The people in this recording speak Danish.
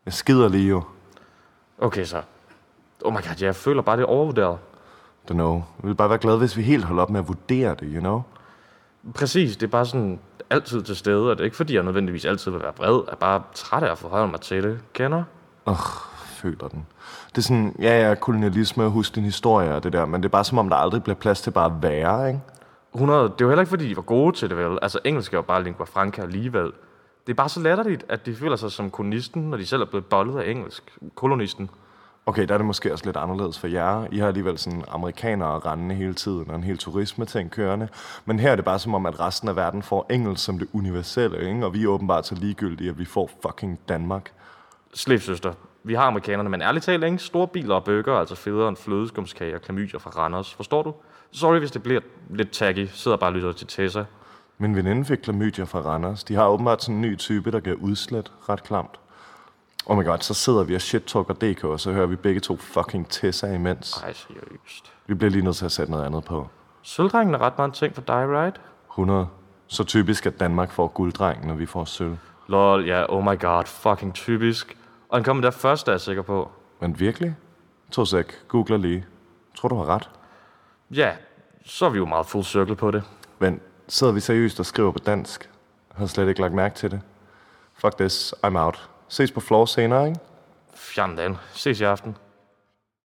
Jeg skider lige jo. Okay, så. Oh my god, jeg føler bare, det er overvurderet. Don't know. Jeg vil bare være glad, hvis vi helt holder op med at vurdere det, you know? Præcis, det er bare sådan altid til stede, og det er ikke fordi, jeg nødvendigvis altid vil være vred. Jeg er bare træt af at forholde mig til det. Kender? Føler den. Det er sådan, ja, kolonialisme og husk din historie og det der, men det er bare som om, der aldrig bliver plads til bare at være, ikke? 100, det er jo heller ikke fordi, de var gode til det, vel? Altså, engelsk er jo bare lingua franca alligevel. Det er bare så latterligt, at de føler sig som kolonisten, når de selv er blevet bollet af engelsk. Kolonisten. Okay, der er det måske også lidt anderledes for jer. I har alligevel sådan amerikanere rendende hele tiden og en hel turismeting kørende. Men her er det bare som om, at resten af verden får engelsk som det universelle, ikke? Og vi er åbenbart så ligegyldige, at vi får fucking Danmark. Slipsøster. Vi har amerikanerne, men ærligt talt, ikke? Store biler og bøger, altså federe end flødeskumskage og klamydier fra Randers. Forstår du? Sorry, hvis det bliver lidt tacky. Sidder bare og lytter til Tessa. Min veninde fik klamydier fra Randers. De har åbenbart sådan en ny type, der giver udslæt ret klamt. Oh my god, så sidder vi og shit-talker.dk, og så hører vi begge to fucking Tessa imens. Ej, seriøst. Vi bliver lige nødt til at sætte noget andet på. Sølvdrengen er ret meget en ting for dig, right? 100. Så typisk, at Danmark får gulddrengen, når vi får sølv. Lol, ja, oh my god, fucking typisk. Og han kommer der først, er jeg sikker på. Men virkelig? 2 sek, googler lige. Tror du har ret? Ja, så er vi jo meget full circle på det. Men sidder vi seriøst og skriver på dansk? Jeg havde slet ikke lagt mærke til det. Fuck this, I'm out. Ses på floor senere, ikke? Fjern den. Ses i aften.